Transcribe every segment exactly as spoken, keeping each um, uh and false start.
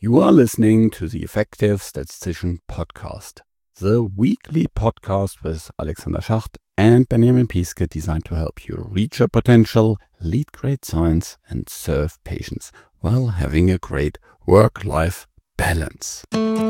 You are listening to the Effective Statistician Podcast, the weekly podcast with Alexander Schacht and Benjamin Piske, designed to help you reach your potential, lead great science, and serve patients while having a great work-life balance.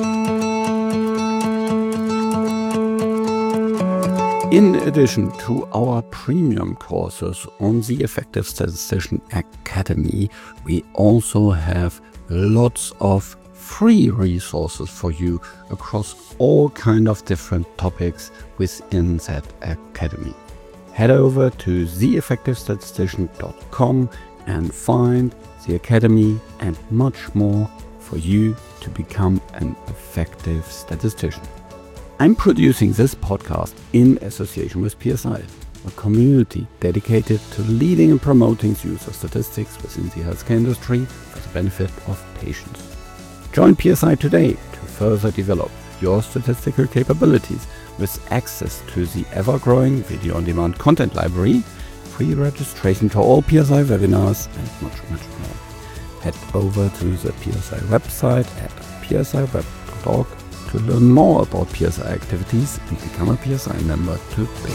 In addition to our premium courses on the Effective Statistician Academy, we also have lots of free resources for you across all kind of different topics within that academy. Head over to the effective statistician dot com and find the academy and much more for you to become an effective statistician. I'm producing this podcast in association with P S I, a community dedicated to leading and promoting the use of statistics within the healthcare industry for the benefit of patients. Join P S I today to further develop your statistical capabilities with access to the ever-growing video-on-demand content library, free registration to all P S I webinars, and much, much more. Head over to the P S I website at p s i web dot org to learn more about P S I activities and become a P S I member today.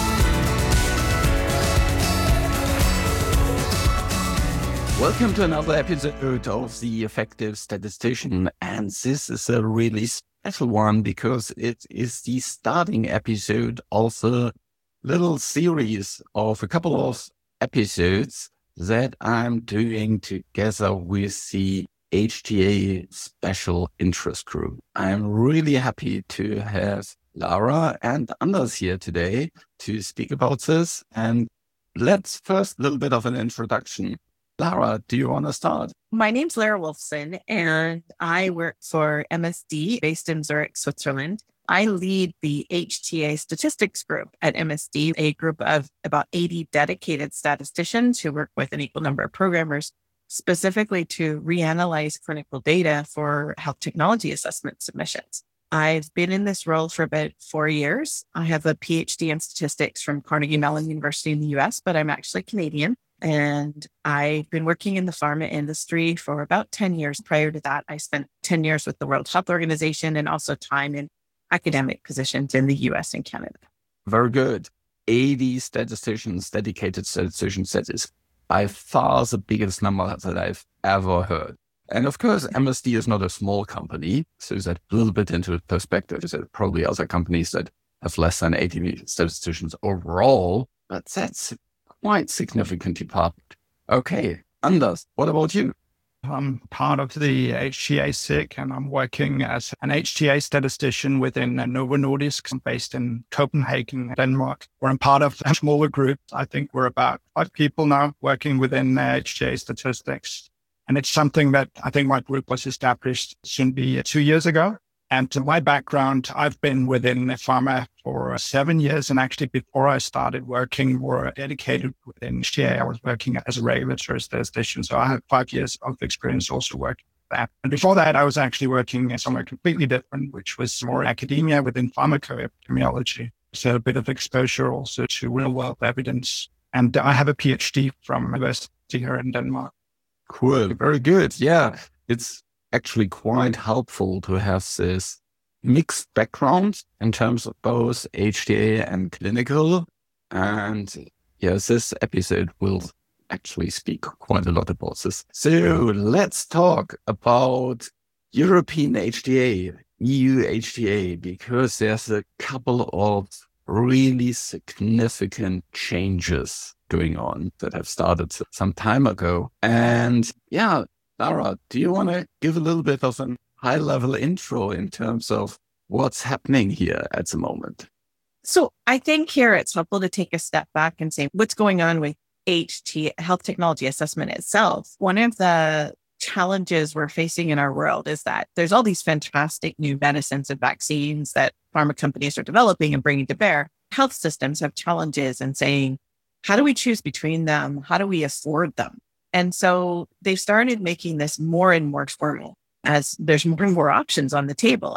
Welcome to another episode of The Effective Statistician, and this is a really special one because it is the starting episode of a little series of a couple of episodes that I'm doing together with the H T A Special Interest Group. I'm really happy to have Lara and Anders here today to speak about this. And let's first a little bit of an introduction. Lara, do you want to start? My name's Lara Wolfson, and I work for M S D based in Zurich, Switzerland. I lead the H T A Statistics Group at M S D, a group of about eighty dedicated statisticians who work with an equal number of programmers, specifically to reanalyze clinical data for health technology assessment submissions. I've been in this role for about four years. I have a PhD in statistics from Carnegie Mellon University in the U S, but I'm actually Canadian. And I've been working in the pharma industry for about ten years. Prior to that, I spent ten years with the World Health Organization and also time in academic positions in the U S and Canada. Very good. eighty statisticians, dedicated statisticians. That is by far the biggest number that I've ever heard. And of course, M S D is not a small company. So that a little bit into perspective, there are probably other companies that have less than eighty statisticians overall, but that's quite significant department. Okay, Anders, what about you? I'm part of the H T A S I C, and I'm working as an H T A statistician within Novo Nordisk, based in Copenhagen, Denmark. We're a part of a smaller group. I think we're about five people now working within H T A statistics. And it's something that I think my group was established soon be two years ago. And to my background, I've been within pharma for seven years. And actually, before I started working more dedicated within H T A, I was working as a regulatory statistician. So I have five years of experience also working with that. And before that, I was actually working somewhere completely different, which was more academia within pharmacoepidemiology. So a bit of exposure also to real world evidence. And I have a PhD from university here in Denmark. Cool. Very good. Yeah, it's actually quite helpful to have this mixed background in terms of both H T A and clinical. And yes, this episode will actually speak quite a lot about this. So let's talk about European H T A, E U H T A, because there's a couple of really significant changes going on that have started some time ago. And yeah, Lara, do you want to give a little bit of a high-level intro in terms of what's happening here at the moment? So I think here it's helpful to take a step back and say what's going on with H T A, health technology assessment itself. One of the challenges we're facing in our world is that there's all these fantastic new medicines and vaccines that pharma companies are developing and bringing to bear. Health systems have challenges in saying, how do we choose between them? How do we afford them? And so they've started making this more and more formal as there's more and more options on the table. And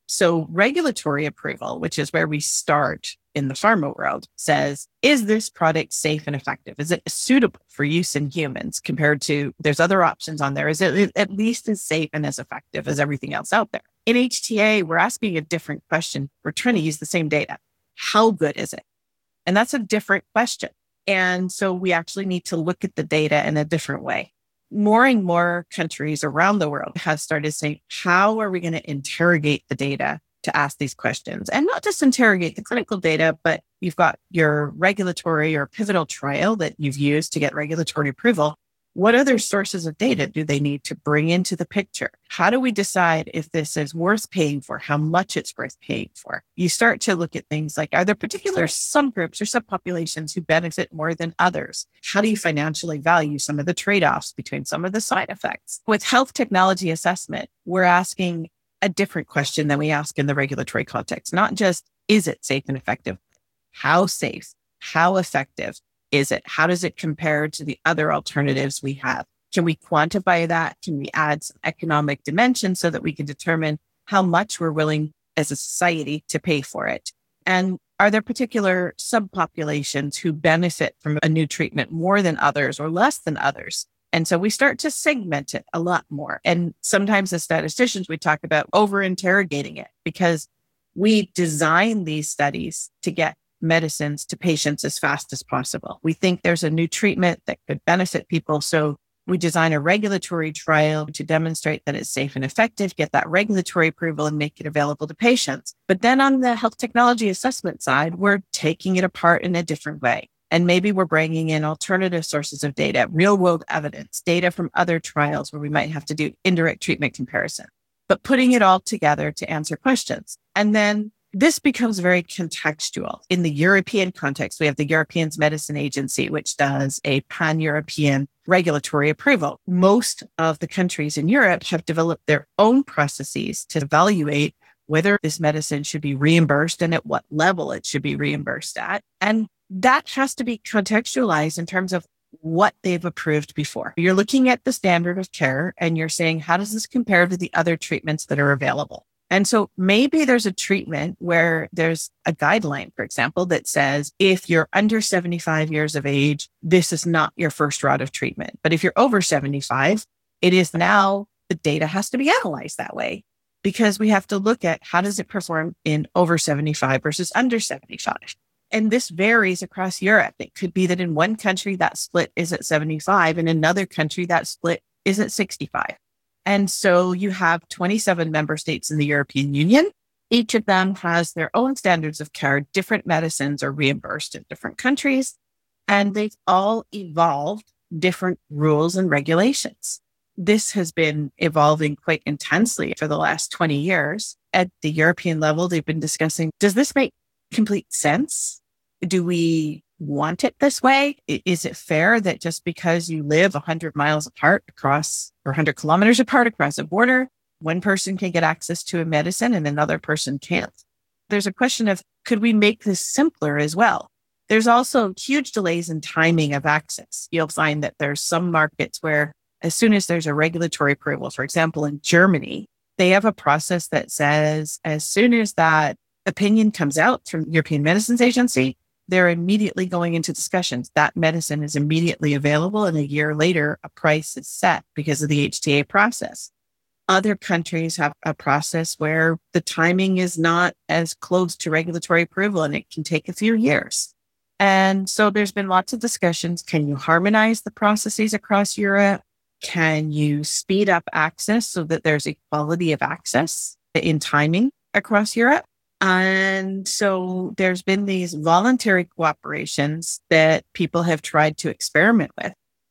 So regulatory approval, which is where we start in the pharma world, says, is this product safe and effective? Is it suitable for use in humans compared to there's other options on there? Is it at least as safe and as effective as everything else out there? In H T A, we're asking a different question. We're trying to use the same data. How good is it? And that's a different question. And so we actually need to look at the data in a different way. More and more countries around the world have started saying, how are we going to interrogate the data to ask these questions? And not just interrogate the clinical data, but you've got your regulatory or pivotal trial that you've used to get regulatory approval. What other sources of data do they need to bring into the picture? How do we decide if this is worth paying for, how much it's worth paying for? You start to look at things like, are there particular subgroups or subpopulations who benefit more than others? How do you financially value some of the trade-offs between some of the side effects? With health technology assessment, we're asking a different question than we ask in the regulatory context. Not just, is it safe and effective? How safe? How effective is it? How does it compare to the other alternatives we have? Can we quantify that? Can we add some economic dimension so that we can determine how much we're willing as a society to pay for it? And are there particular subpopulations who benefit from a new treatment more than others or less than others? And so we start to segment it a lot more. And sometimes as statisticians, we talk about over-interrogating it because we design these studies to get medicines to patients as fast as possible. We think there's a new treatment that could benefit people. So we design a regulatory trial to demonstrate that it's safe and effective, get that regulatory approval and make it available to patients. But then on the health technology assessment side, we're taking it apart in a different way. And maybe we're bringing in alternative sources of data, real world evidence, data from other trials where we might have to do indirect treatment comparison, but putting it all together to answer questions. And then this becomes very contextual. In the European context, we have the European Medicines Agency, which does a pan-European regulatory approval. Most of the countries in Europe have developed their own processes to evaluate whether this medicine should be reimbursed and at what level it should be reimbursed at. And that has to be contextualized in terms of what they've approved before. You're looking at the standard of care and you're saying, how does this compare to the other treatments that are available? And so maybe there's a treatment where there's a guideline, for example, that says, if you're under seventy-five years of age, this is not your first route of treatment. But if you're over seventy-five, it is now the data has to be analyzed that way because we have to look at how does it perform in over seventy-five versus under seventy-five. And this varies across Europe. It could be that in one country that split is at seventy-five and in another country that split is at sixty-five. And so you have twenty-seven member states in the European Union. Each of them has their own standards of care. Different medicines are reimbursed in different countries, and they've all evolved different rules and regulations. This has been evolving quite intensely for the last twenty years. At the European level, they've been discussing, does this make complete sense? Do we want it this way? Is it fair that just because you live one hundred miles apart across or one hundred kilometers apart across a border, one person can get access to a medicine and another person can't? There's a question of, could we make this simpler as well? There's also huge delays in timing of access. You'll find that there's some markets where as soon as there's a regulatory approval, for example, in Germany, they have a process that says as soon as that opinion comes out from European Medicines Agency, they're immediately going into discussions. That medicine is immediately available, and a year later, a price is set because of the H T A process. Other countries have a process where the timing is not as close to regulatory approval, and it can take a few years. And so there's been lots of discussions. Can you harmonize the processes across Europe? Can you speed up access so that there's equality of access in timing across Europe? And so there's been these voluntary cooperations that people have tried to experiment with.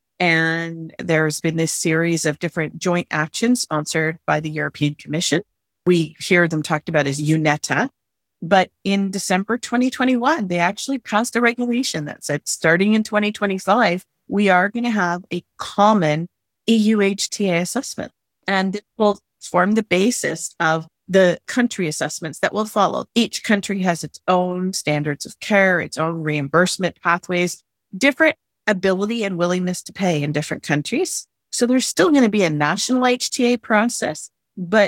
And there's been this series of different joint actions sponsored by the European Commission. We hear them talked about as EUnetHTA. But in December twenty twenty-one, they actually passed a regulation that said starting in twenty twenty-five, we are going to have a common E U H T A assessment. And it will form the basis of the country assessments that will follow. Each country has its own standards of care, its own reimbursement pathways, different ability and willingness to pay in different countries. So there's still going to be a national H T A process, but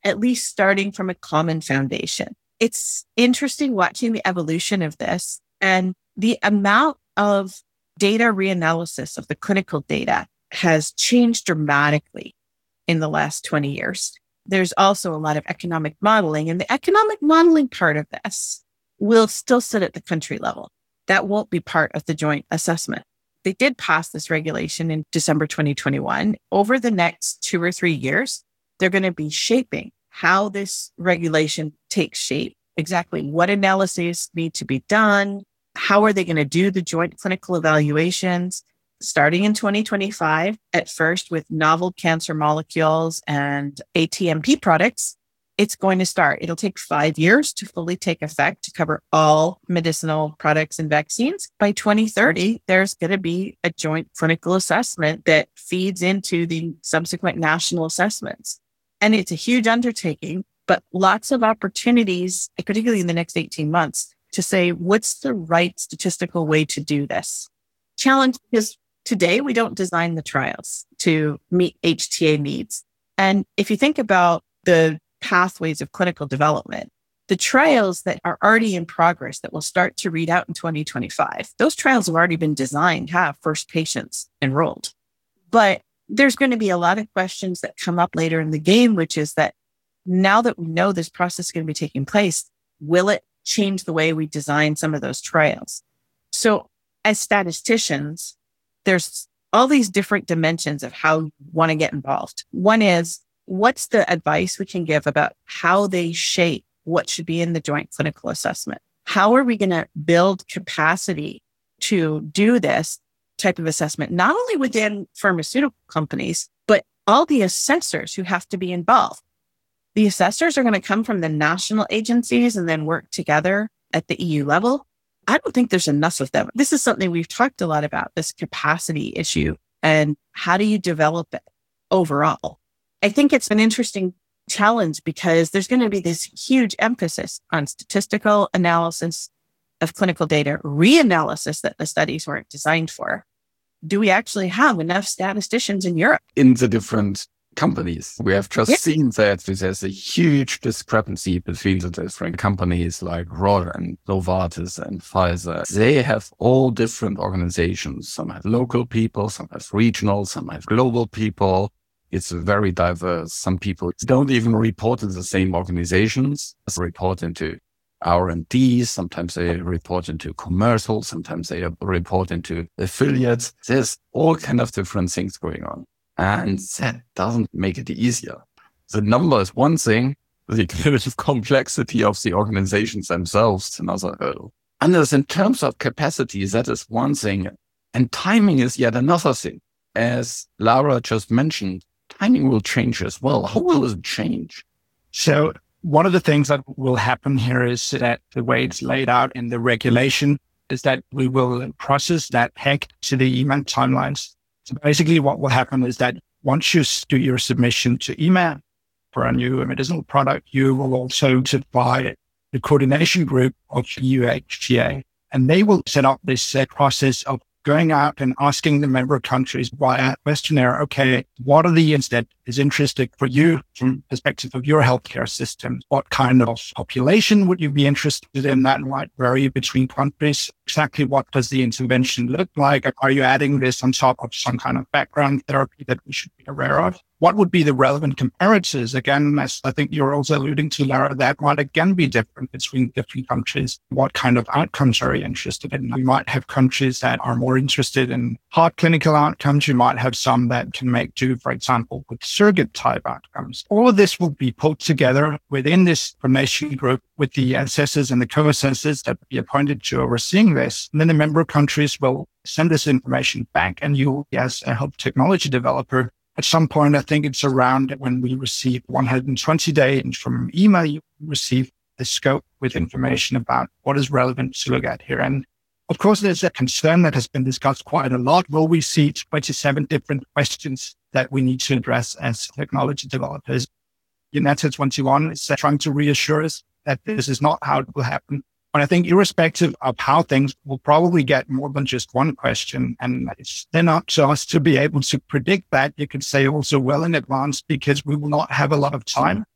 at least starting from a common foundation. It's interesting watching the evolution of this and the amount of data reanalysis of the clinical data has changed dramatically in the last twenty years. There's also a lot of economic modeling, and the economic modeling part of this will still sit at the country level. That won't be part of the joint assessment. They did pass this regulation in December twenty twenty-one. Over the next two or three years, they're going to be shaping how this regulation takes shape, exactly what analyses need to be done, how are they going to do the joint clinical evaluations, starting in twenty twenty-five, at first with novel cancer molecules and A T M P products. It's going to start. It'll take five years to fully take effect to cover all medicinal products and vaccines. By twenty thirty, there's going to be a joint clinical assessment that feeds into the subsequent national assessments. And it's a huge undertaking, but lots of opportunities, particularly in the next eighteen months, to say, what's the right statistical way to do this? Challenge is today, we don't design the trials to meet H T A needs. And if you think about the pathways of clinical development, the trials that are already in progress that will start to read out in twenty twenty-five, those trials have already been designed to have first patients enrolled. But there's going to be a lot of questions that come up later in the game, which is that now that we know this process is going to be taking place, will it change the way we design some of those trials? So as statisticians, there's all these different dimensions of how you want to get involved. One is, what's the advice we can give about how they shape what should be in the joint clinical assessment? How are we going to build capacity to do this type of assessment, not only within pharmaceutical companies, but all the assessors who have to be involved? The assessors are going to come from the national agencies and then work together at the E U level. I don't think there's enough of them. This is something we've talked a lot about, this capacity issue, and how do you develop it overall? I think it's an interesting challenge because there's going to be this huge emphasis on statistical analysis of clinical data, reanalysis that the studies weren't designed for. Do we actually have enough statisticians in Europe? In the different companies, we have just yeah. seen that there's a huge discrepancy between the different companies like Roche and Novartis and Pfizer. They have all different organizations. Some have local people, some have regional, some have global people. It's very diverse. Some people don't even report to the same organizations, they report into R and D. Sometimes they report into commercial. Sometimes they report into affiliates. There's all kind of different things going on. And that doesn't make it easier. The number is one thing. The cognitive complexity of the organizations themselves is another hurdle. And as in terms of capacity, that is one thing. And timing is yet another thing. As Lara just mentioned, timing will change as well. How will it change? So one of the things that will happen here is that the way it's laid out in the regulation is that we will process that H E C to the E M A timelines. So basically what will happen is that once you do your submission to E M A for a new medicinal product, you will also notify the coordination group of E U H T A, and they will set up this uh, process of going out and asking the member countries via questionnaire, okay, what are the things that is interesting for you from the perspective of your healthcare system? What kind of population would you be interested in? That might vary between countries. Exactly what does the intervention look like? Are you adding this on top of some kind of background therapy that we should be aware of? What would be the relevant comparators? Again, as I think you're also alluding to, Lara, that might again be different between different countries. What kind of outcomes are you interested in? You might have countries that are more interested in hard clinical outcomes. You might have some that can make do, for example, with surrogate type outcomes. All of this will be pulled together within this coordination group with the assessors and the co-assessors that will be appointed to overseeing this. And then the member countries will send this information back, and you, as a health technology developer, at some point, I think it's around when we receive one hundred twenty days from E M A, you receive the scope with information about what is relevant to look at here. And of course, there's a concern that has been discussed quite a lot. Will we see twenty-seven different questions that we need to address as technology developers? UNETA twenty-one is trying to reassure us that this is not how it will happen. But I think irrespective of how things will probably get more than just one question, and it's then up to us to be able to predict that, you could say also well in advance, because we will not have a lot of time.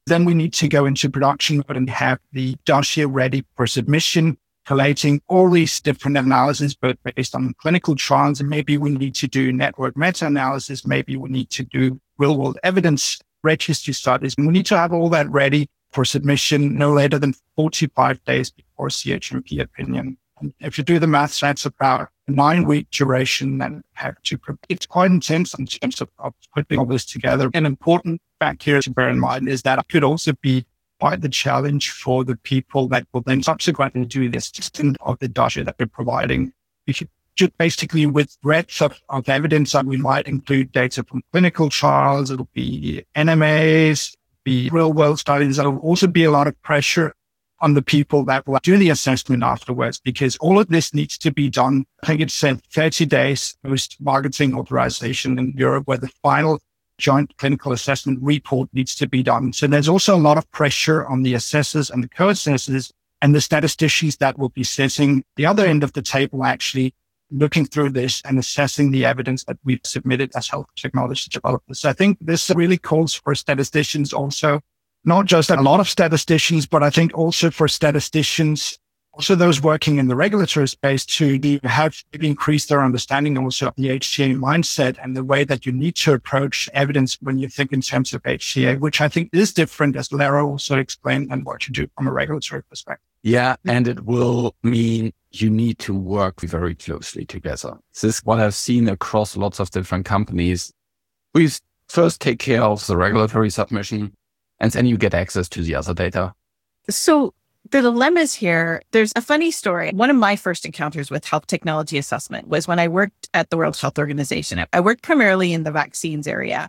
Then we need to go into production mode and have the dossier ready for submission, collating all these different analyses, but based on clinical trials. And maybe we need to do network meta-analysis. Maybe we need to do real-world evidence registry studies. And we need to have all that ready for submission no later than forty-five days before C H M P opinion. And if you do the maths, that's about a nine-week duration and have to. It's quite intense in terms of, of putting all this together. An important fact here to bear in mind is that it could also be quite the challenge for the people that will then subsequently do the assessment of the dossier that we're providing. We should just basically, with breadth of, of evidence, that we might include data from clinical trials. It'll be N M As, be real-world studies. There'll also be a lot of pressure on the people that will do the assessment afterwards, because all of this needs to be done. I think it's said thirty days post-marketing authorization in Europe, where the final joint clinical assessment report needs to be done. So there's also a lot of pressure on the assessors and the co-assessors and the statisticians that will be sitting the other end of the table, actually looking through this and assessing the evidence that we've submitted as health technology developers. So I think this really calls for statisticians also, not just a lot of statisticians, but I think also for statisticians, also those working in the regulatory space, to have maybe increased their understanding also of the H T A mindset and the way that you need to approach evidence when you think in terms of H T A, which I think is different, as Lara also explained, than what you do from a regulatory perspective. Yeah, and it will mean you need to work very closely together. This is what I've seen across lots of different companies. We first take care of the regulatory submission, and then you get access to the other data. So the dilemmas here, there's a funny story. One of my first encounters with health technology assessment was when I worked at the World Health Organization. I worked primarily in the vaccines area.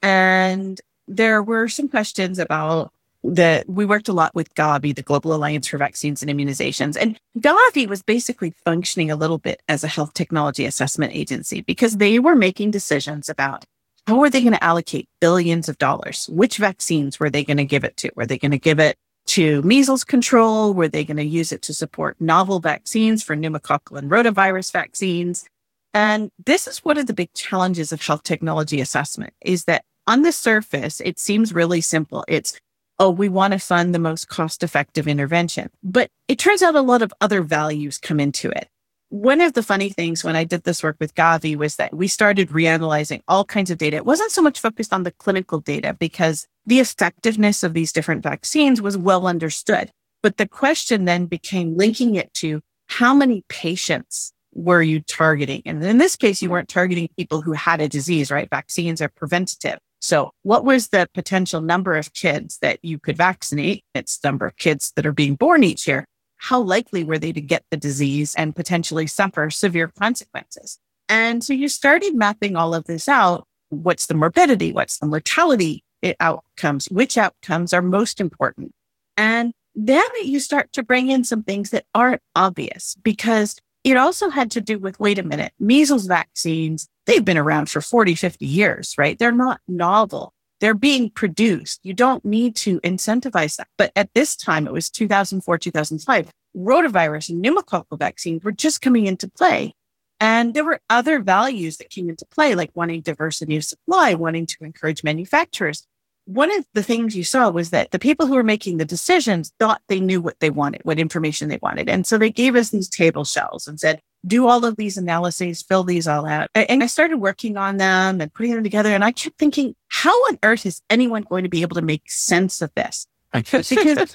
And there were some questions about the, we worked a lot with Gavi, the Global Alliance for Vaccines and Immunizations. And Gavi was basically functioning a little bit as a health technology assessment agency, because they were making decisions about how were they going to allocate billions of dollars? Which vaccines were they going to give it to? Were they going to give it to measles control? Were they going to use it to support novel vaccines for pneumococcal and rotavirus vaccines? And this is one of the big challenges of health technology assessment, is that on the surface, it seems really simple. It's, oh, we want to fund the most cost-effective intervention. But it turns out a lot of other values come into it. One of the funny things when I did this work with Gavi was that we started reanalyzing all kinds of data. It wasn't so much focused on the clinical data, because the effectiveness of these different vaccines was well understood. But the question then became linking it to how many patients were you targeting? And in this case, you weren't targeting people who had a disease, right? Vaccines are preventative. So what was the potential number of kids that you could vaccinate? It's the number of kids that are being born each year. How likely were they to get the disease and potentially suffer severe consequences? And so you started mapping all of this out. What's the morbidity? What's the mortality outcomes? Which outcomes are most important? And then you start to bring in some things that aren't obvious, because it also had to do with, wait a minute, measles vaccines, they've been around for forty, fifty years, right? They're not novel. They're being produced. You don't need to incentivize that. But at this time, it was two thousand four, two thousand five, rotavirus and pneumococcal vaccines were just coming into play. And there were other values that came into play, like wanting diversity of supply, wanting to encourage manufacturers. One of the things you saw was that the people who were making the decisions thought they knew what they wanted, what information they wanted. And so they gave us these table shells and said, do all of these analyses, fill these all out. And I started working on them and putting them together. And I kept thinking, how on earth is anyone going to be able to make sense of this? Because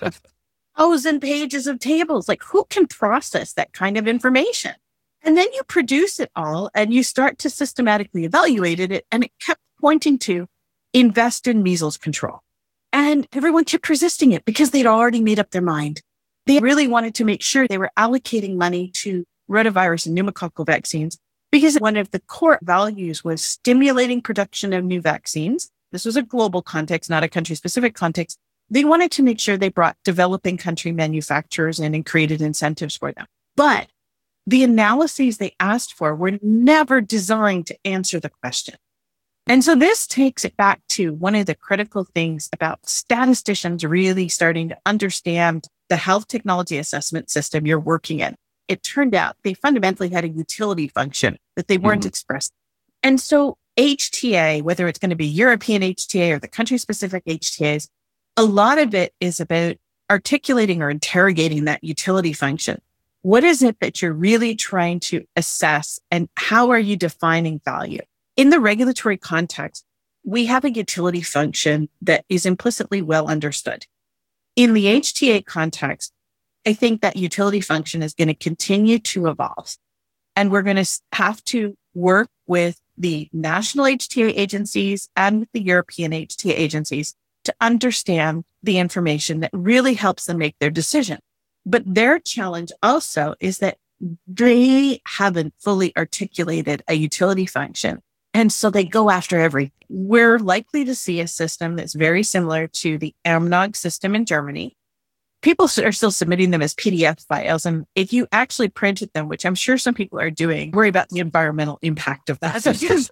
thousand pages of tables, like who can process that kind of information? And then you produce it all and you start to systematically evaluate it. And it kept pointing to invest in measles control. And everyone kept resisting it because they'd already made up their mind. They really wanted to make sure they were allocating money to rotavirus and pneumococcal vaccines, because one of the core values was stimulating production of new vaccines. This was a global context, not a country-specific context. They wanted to make sure they brought developing country manufacturers in and created incentives for them. But the analyses they asked for were never designed to answer the question. And so this takes it back to one of the critical things about statisticians really starting to understand the health technology assessment system you're working in. It turned out they fundamentally had a utility function that they weren't mm-hmm. expressing. And so H T A, whether it's going to be European H T A or the country-specific H T As, a lot of it is about articulating or interrogating that utility function. What is it that you're really trying to assess, and how are you defining value? In the regulatory context, we have a utility function that is implicitly well understood. In the H T A context, I think that utility function is going to continue to evolve. And we're going to have to work with the national H T A agencies and with the European H T A agencies to understand the information that really helps them make their decision. But their challenge also is that they haven't fully articulated a utility function. And so they go after everything. We're likely to see a system that's very similar to the A M N O G system in Germany. People are still submitting them as P D F files. And if you actually printed them, which I'm sure some people are doing, worry about the environmental impact of that.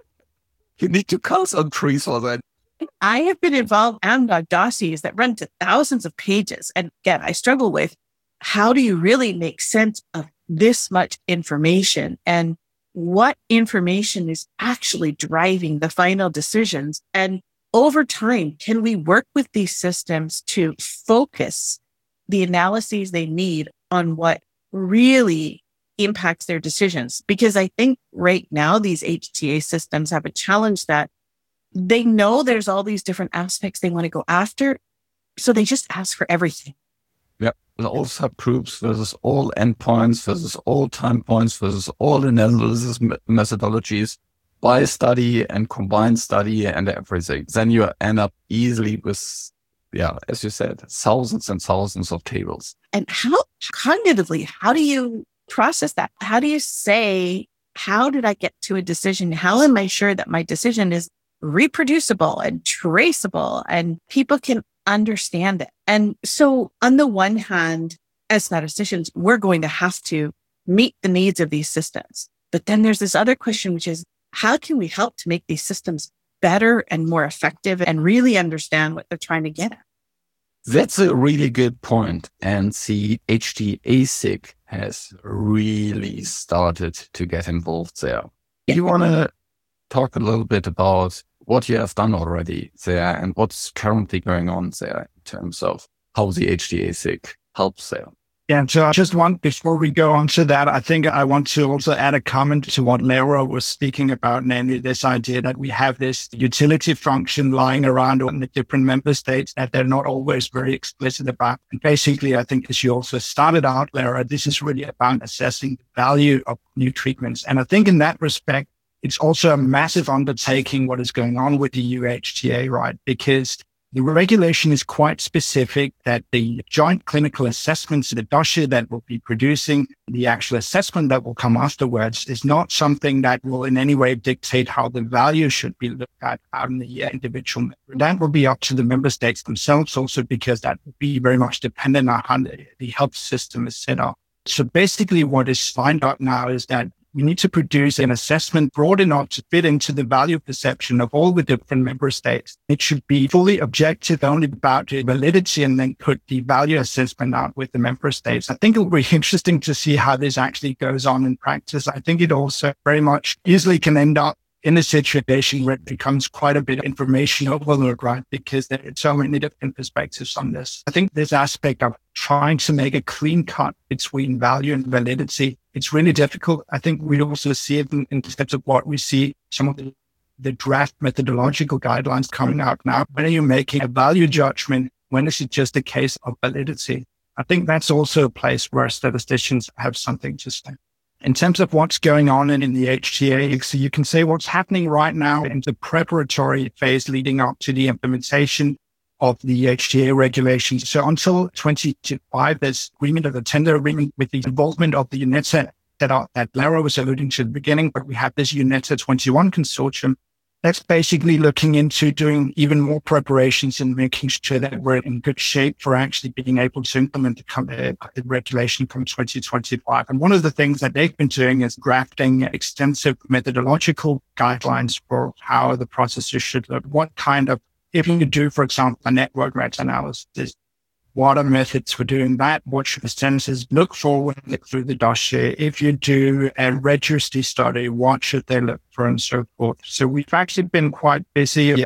You need to cut some trees for that. I have been involved in A M N O G dossiers that run to thousands of pages. And again, I struggle with, how do you really make sense of this much information, and what information is actually driving the final decisions? And over time, can we work with these systems to focus the analyses they need on what really impacts their decisions? Because I think right now, these H T A systems have a challenge that they know there's all these different aspects they want to go after. So they just ask for everything. Yeah. All subgroups versus all endpoints versus all time points versus all analysis methodologies by study and combined study and everything. Then you end up easily with, yeah, as you said, thousands and thousands of tables. And how cognitively, how do you process that? How do you say, how did I get to a decision? How am I sure that my decision is reproducible and traceable and people can understand it? And so on the one hand, as statisticians, we're going to have to meet the needs of these systems. But then there's this other question, which is, how can we help to make these systems better and more effective and really understand what they're trying to get at? That's a really good point. And the H T A S I C has really started to get involved there. Yeah. You want to talk a little bit about what you have done already there and what's currently going on there in terms of how the H T A S I C helps there? Yeah, so I just want, before we go on to that, I think I want to also add a comment to what Laura was speaking about, namely this idea that we have this utility function lying around in the different member states that they're not always very explicit about. And basically, I think as you also started out, Laura, this is really about assessing the value of new treatments. And I think in that respect, it's also a massive undertaking what is going on with the E U H T A, right? Because the regulation is quite specific that the joint clinical assessments, the dossier that will be producing the actual assessment that will come afterwards, is not something that will in any way dictate how the value should be looked at out in the individual member. That will be up to the member states themselves also, because that will be very much dependent on how the, the health system is set up. So basically what is lined up now is that we need to produce an assessment broad enough to fit into the value perception of all the different member states. It should be fully objective, only about the validity, and then put the value assessment out with the member states. I think it'll be interesting to see how this actually goes on in practice. I think it also very much easily can end up in a situation where it becomes quite a bit of information overload, right? Because there are so many different perspectives on this. I think this aspect of trying to make a clean cut between value and validity, it's really difficult. I think we also see it in, in terms of what we see, some of the, the draft methodological guidelines coming out now. When are you making a value judgment? When is it just a case of validity? I think that's also a place where statisticians have something to say. In terms of what's going on in, in the H T A, so you can say what's happening right now in the preparatory phase leading up to the implementation of the H T A regulations. So until twenty twenty-five, there's agreement of the tender agreement with the involvement of the UNETA that, are, that Lara was alluding to at the beginning, but we have this UNETA twenty-one consortium that's basically looking into doing even more preparations and making sure that we're in good shape for actually being able to implement the, uh, the regulation from twenty twenty-five. And one of the things that they've been doing is drafting extensive methodological guidelines for how the processes should look. What kind of, if you do, for example, a network meta-analysis, what are methods for doing that? What should the census look for when they look through the dossier? If you do a registry study, what should they look for, and so forth? So we've actually been quite busy over the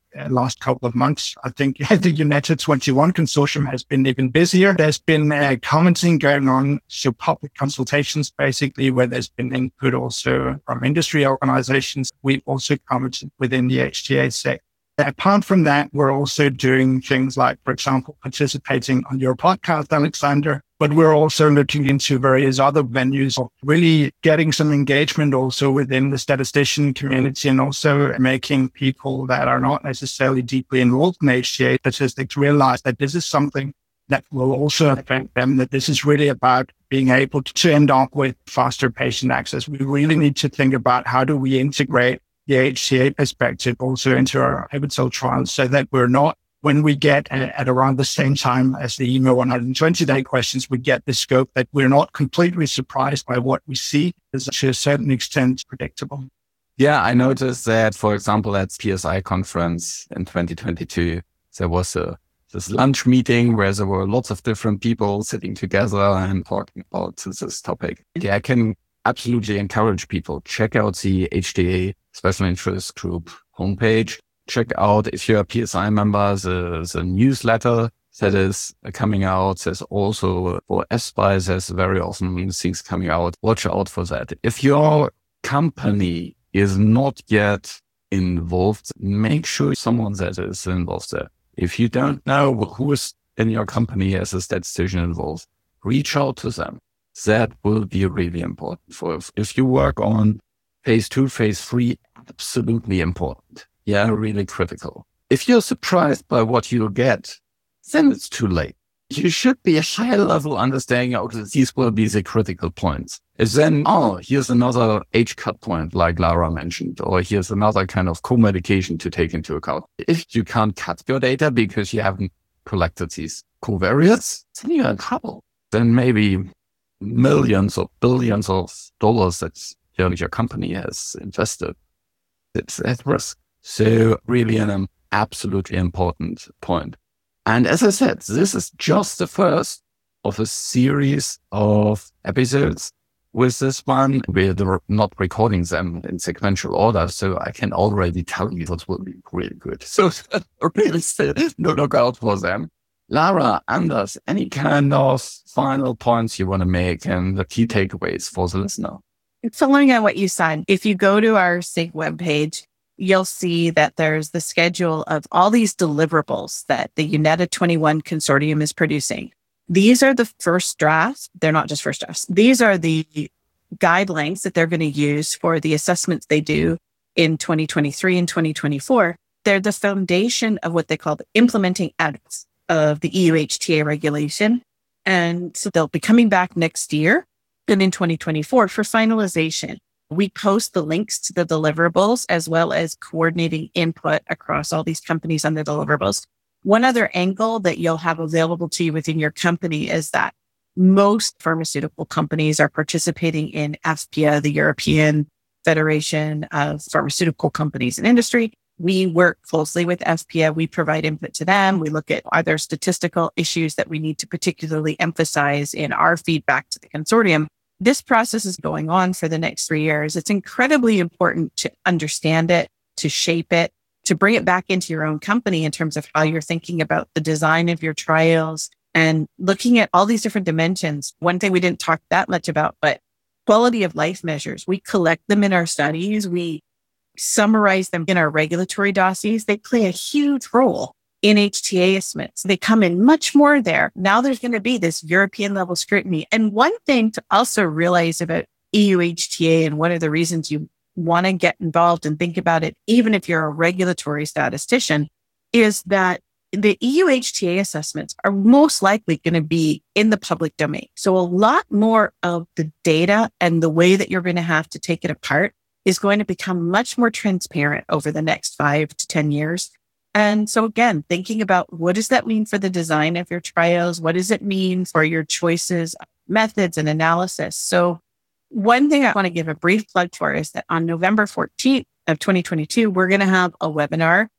uh, last couple of months. I think the UNETA twenty-one consortium has been even busier. There's been uh, commenting going on, so public consultations basically, where there's been input also from industry organizations. We've also commented within the H T A sector. Apart from that, we're also doing things like, for example, participating on your podcast, Alexander, but we're also looking into various other venues of really getting some engagement also within the statistician community, and also making people that are not necessarily deeply involved in H T A statistics realize that this is something that will also affect them, that this is really about being able to end up with faster patient access. We really need to think about how do we integrate the H T A perspective also into our pivotal trials, so that we're not, when we get at, at around the same time as the E M A one hundred twenty day questions, we get the scope that we're not completely surprised by what we see. Is to a certain extent predictable. Yeah, I noticed that, for example, at P S I conference in twenty twenty-two, there was a this lunch meeting where there were lots of different people sitting together and talking about this topic. Yeah, I can absolutely encourage people, check out the H T A Special Interest Group homepage. Check out, if you're a P S I member, the, the newsletter that is coming out. There's also for S P I, there's very often things coming out. Watch out for that. If your company is not yet involved, make sure someone that is involved there. If you don't know who is in your company as a statistician involved, reach out to them. That will be really important for if, if you work on phase two, phase three, absolutely important. Yeah, really critical. If you're surprised by what you'll get, then it's too late. You should be a high level understanding of these will be the critical points. If then, oh, here's another H cut point like Lara mentioned, or here's another kind of co-medication to take into account. If you can't cut your data because you haven't collected these covariates, then you're in trouble. Then maybe millions or billions of dollars that your, your company has invested, it's at risk. So really an um, absolutely important point. And as I said, this is just the first of a series of episodes. With this one, we're not recording them in sequential order, so I can already tell you that will be really good. So really still, no look out for them. Lara, Anders, any kind of final points you want to make and the key takeaways for the listener? Following on what you said, if you go to our S I G webpage, you'll see that there's the schedule of all these deliverables that the UNETA twenty-one consortium is producing. These are the first drafts. They're not just first drafts. These are the guidelines that they're going to use for the assessments they do in twenty twenty-three and twenty twenty-four. They're the foundation of what they call the implementing acts of the E U H T A regulation. And so they'll be coming back next year and in twenty twenty-four for finalization. We post the links to the deliverables as well as coordinating input across all these companies on the deliverables. One other angle that you'll have available to you within your company is that most pharmaceutical companies are participating in F P A, the European Federation of Pharmaceutical Companies and Industry. We work closely with F P A. We provide input to them. We look at are there statistical issues that we need to particularly emphasize in our feedback to the consortium. This process is going on for the next three years. It's incredibly important to understand it, to shape it, to bring it back into your own company in terms of how you're thinking about the design of your trials and looking at all these different dimensions. One thing we didn't talk that much about, but quality of life measures. We collect them in our studies. We summarize them in our regulatory dossiers. They play a huge role in H T A estimates. They come in much more there. Now there's going to be this European level scrutiny. And one thing to also realize about E U H T A and one of the reasons you want to get involved and think about it, even if you're a regulatory statistician, is that the E U H T A assessments are most likely going to be in the public domain. So a lot more of the data and the way that you're going to have to take it apart is going to become much more transparent over the next five to ten years. And so again, thinking about what does that mean for the design of your trials? What does it mean for your choices, methods, and analysis? So one thing I want to give a brief plug for is that on November fourteenth of twenty twenty-two, we're going to have a webinar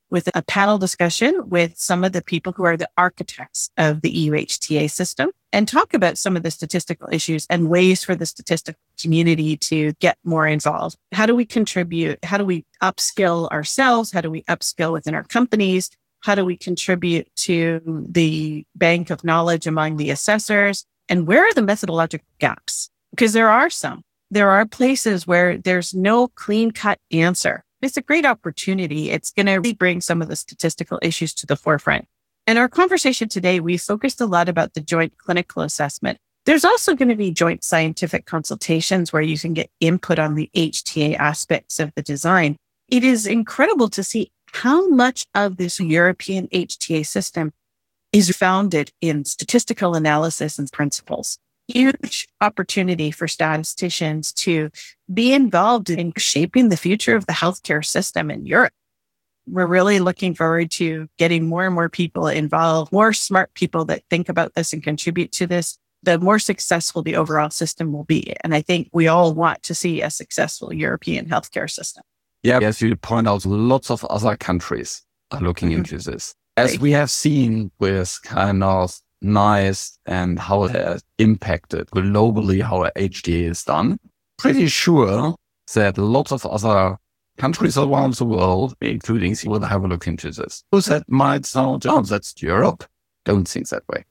with a panel discussion with some of the people who are the architects of the E U H T A system and talk about some of the statistical issues and ways for the statistical community to get more involved. How do we contribute? How do we upskill ourselves? How do we upskill within our companies? How do we contribute to the bank of knowledge among the assessors? And where are the methodological gaps? Because there are some. There are places where there's no clean-cut answer. It's a great opportunity. It's going to really bring some of the statistical issues to the forefront. In our conversation today, we focused a lot about the joint clinical assessment. There's also going to be joint scientific consultations where you can get input on the H T A aspects of the design. It is incredible to see how much of this European H T A system is founded in statistical analysis and principles. Huge opportunity for statisticians to be involved in shaping the future of the healthcare system in Europe. We're really looking forward to getting more and more people involved, more smart people that think about this and contribute to this. The more successful the overall system will be. And I think we all want to see a successful European healthcare system. Yeah, as you point out, lots of other countries are looking mm-hmm. into this. As right. we have seen with kind of NICE and how it has impacted globally how H T A is done, pretty sure that lots of other countries around the world, including, will have a look into this. So that might sound, oh, that's Europe. Don't think that way.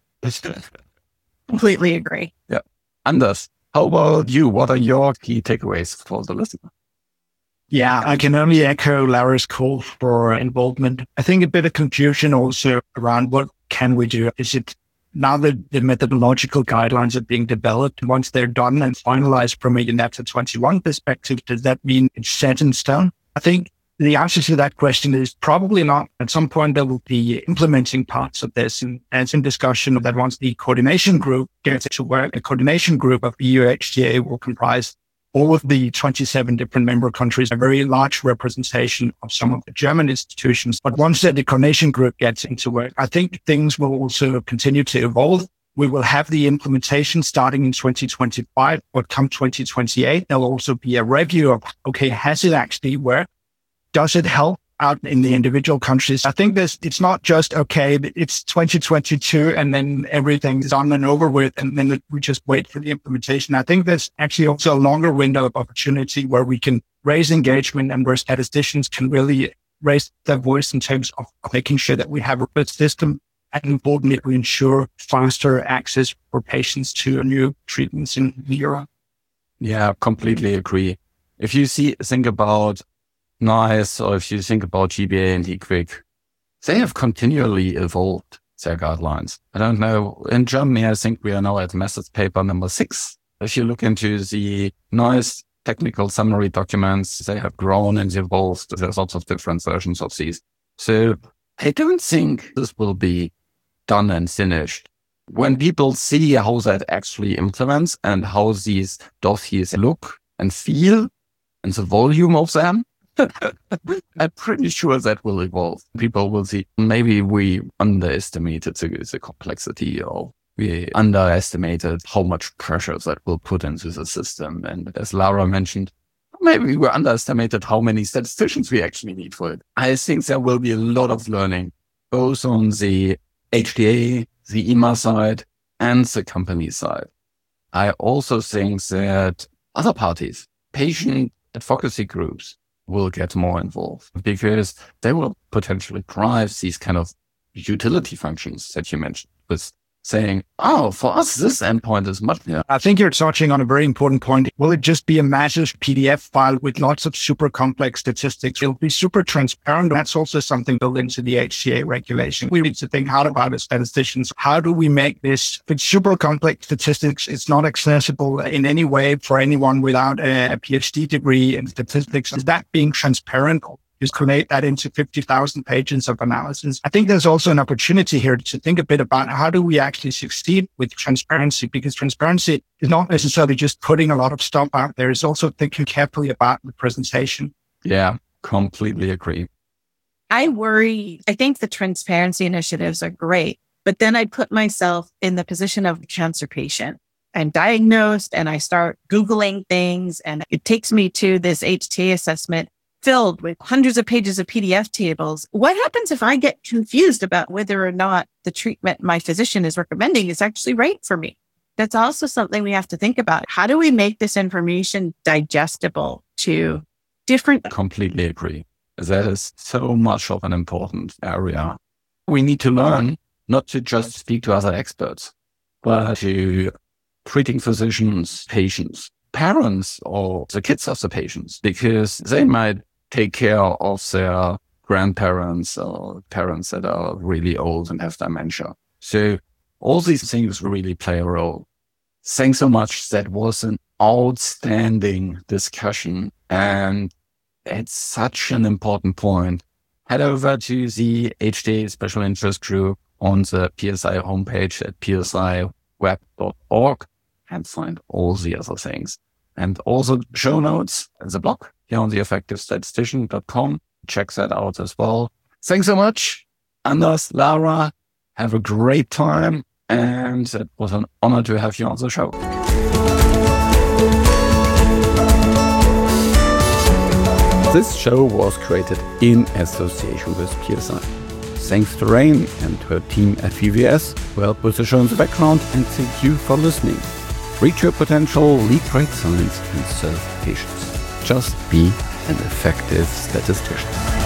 Completely agree. Yeah. Anders, how about you? What are your key takeaways for the listener? Yeah, I can only echo Larry's call for involvement. I think a bit of confusion also around what can we do. Is it now that the methodological guidelines are being developed, once they're done and finalized from a UNEPTA twenty-one perspective, does that mean it's set in stone? I think the answer to that question is probably not. At some point, there will be implementing parts of this. And it's in discussion that once the coordination group gets to work, a coordination group of E U H T A will comprise all of the twenty-seven different member countries, a very large representation of some of the German institutions. But once the coordination group gets into work, I think things will also continue to evolve. We will have the implementation starting in twenty twenty-five, but come twenty twenty-eight, there'll also be a review of, okay, has it actually worked? Does it help out in the individual countries? I think this, it's not just, okay, it's twenty twenty-two and then everything's on and over with, and then we just wait for the implementation. I think there's actually also a longer window of opportunity where we can raise engagement and where statisticians can really raise their voice in terms of making sure that we have a good system, and importantly, we ensure faster access for patients to new treatments in Europe. Yeah, completely agree. If you see, think about NICE, or if you think about G B A and eQuick, they have continually evolved their guidelines. I don't know. In Germany, I think we are now at methods paper number six. If you look into the NICE technical summary documents, they have grown and evolved. There's lots of different versions of these. So I don't think this will be done and finished. When people see how that actually implements and how these dossiers look and feel and the volume of them, I'm pretty sure that will evolve. People will see, maybe we underestimated the, the complexity, or we underestimated how much pressure that will put into the system. And as Lara mentioned, maybe we underestimated how many statisticians we actually need for it. I think there will be a lot of learning, both on the H T A, the E M A side, and the company side. I also think that other parties, patient advocacy groups, will get more involved because they will potentially drive these kind of utility functions that you mentioned, with saying, oh, for us, this endpoint is much more. I think you're touching on a very important point. Will it just be a massive P D F file with lots of super complex statistics? It'll be super transparent. That's also something built into the H T A regulation. We need to think hard about as statisticians. How do we make this, if it's super complex statistics, it's not accessible in any way for anyone without a, a PhD degree in statistics? Is that being transparent? Just collate that into fifty thousand pages of analysis. I think there's also an opportunity here to think a bit about how do we actually succeed with transparency, because transparency is not necessarily just putting a lot of stuff out there. It's also thinking carefully about the presentation. Yeah, completely agree. I worry. I think the transparency initiatives are great, but then I put myself in the position of a cancer patient. I'm diagnosed and I start Googling things, and it takes me to this H T A assessment. filled with hundreds of pages of P D F tables. What happens if I get confused about whether or not the treatment my physician is recommending is actually right for me? That's also something we have to think about. How do we make this information digestible to different? Completely agree. That is so much of an important area. We need to learn not to just speak to other experts, but to treating physicians, patients, parents, or the kids of the patients, because they might take care of their grandparents or parents that are really old and have dementia. So all these things really play a role. Thanks so much. That was an outstanding discussion, and it's such an important point. Head over to the H T A Special Interest Group on the P S I homepage at p s i web dot org and find all the other things. And also show notes and the blog here on the effective statistician dot com. Check that out as well. Thanks so much, Anders, Lara. Have a great time. And it was an honor to have you on the show. This show was created in association with P S I. Thanks to Rain and her team at V V S who helped with the show in the background, and thank you for listening. Reach your potential, lead great science, and serve patients. Just be an effective statistician.